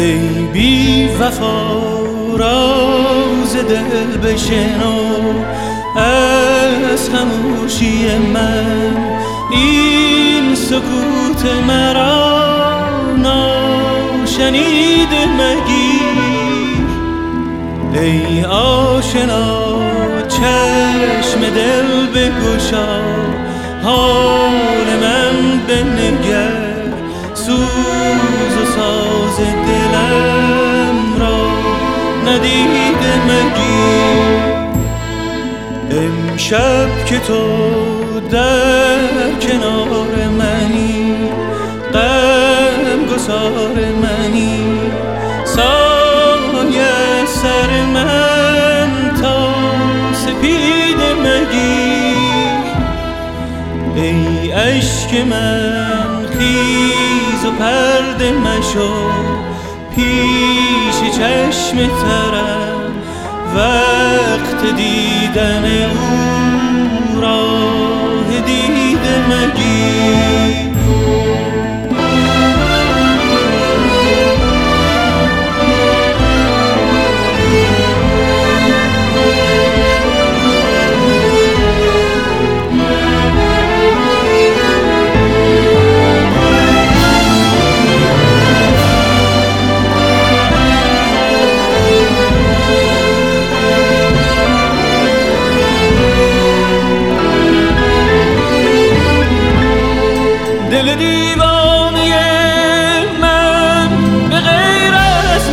ای بی وفا راز دل بشنو از خموشی من، این سکوت مرا ناشنیده مگیر. ای آشنا چشم دل بگشا، حال من بنگر، سوز و ساز دلم را ندیده مگیر. امشب که تو در کنار منی، غم گسار منی، سایه سر من تا سپید مگیر. ای اشک من خیز و پرده مشو، پیش چشم ترم وقت دیدن او راه دیده مگیر. دل دیوانه من به غیر از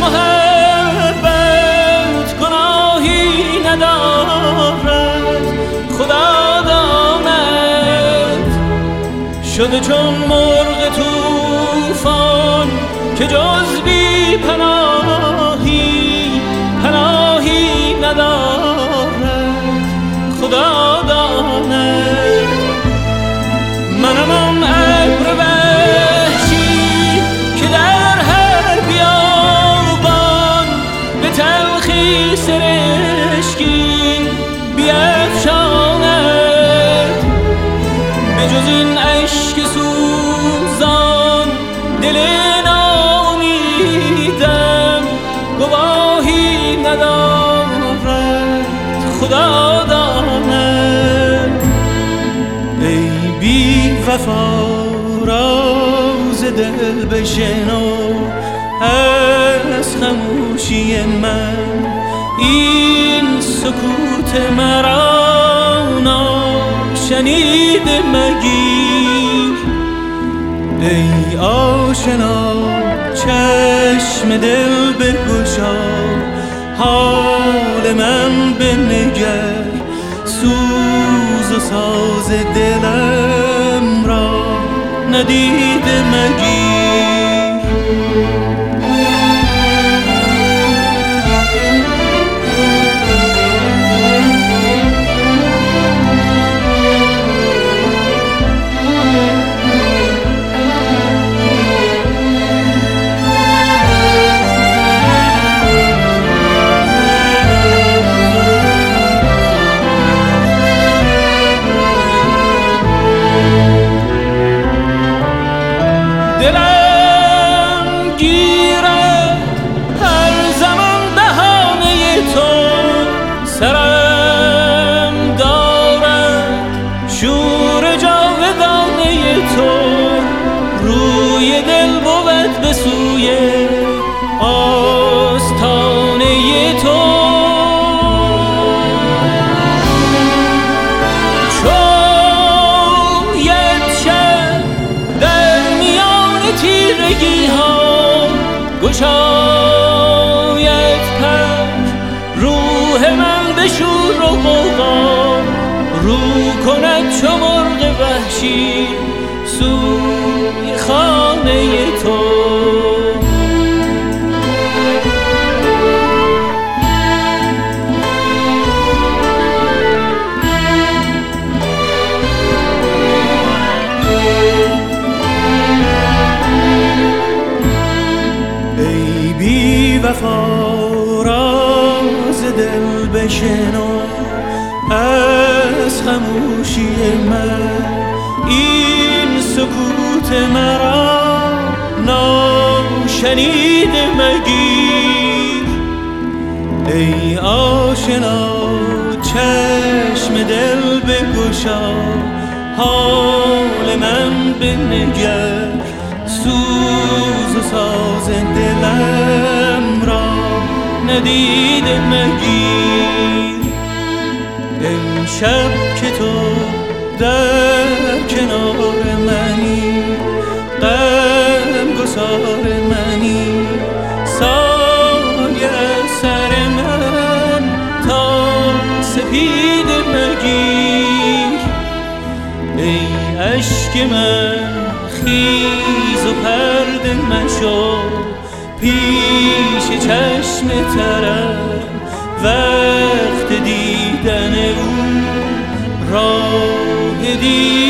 محبت گناهی ندارد. خدا داند شده چون مرغ طوفان که جز بی پناهی پناهی ندارد. خدا داند منم آن ابر وحشی که در هر بیابان به تلخی سرشکی بیفشاند. به جز این اشک سوزان دل ناامیدم گواهی ندارد. خدا داند ای بی وفا راز دل بشنو از خموشی من، این سکوت مرا ناشنیده مگیر. ای آشنا چشم دل بگشا، حال من بنگر، سوز و ساز دلم را ندیده مگیر. دلم گیرد هر زمان بهانه تو، سرم دارد شور جاودانه تو. روی دل بود به سوی آستانه تو. تیرگی ها گشاید پر، روح من به شور و غوغا رو کند چو مرغ وحشی سوی خانه تو. بی وفا راز دل بشنو از خموشی من، این سکوت مرا ناشنیده شنیده مگیر. ای آشنا چشم دل بگشا، حال من بنگر، سوز و ساز دلم را ندیده مگیر. امشب که تو در کنار منی، غم گسار منی، سایه سر من تا سپید مگیر. ای اشک من خیز و پرده مشو، پیش چشم ترم وقت دیدن او راه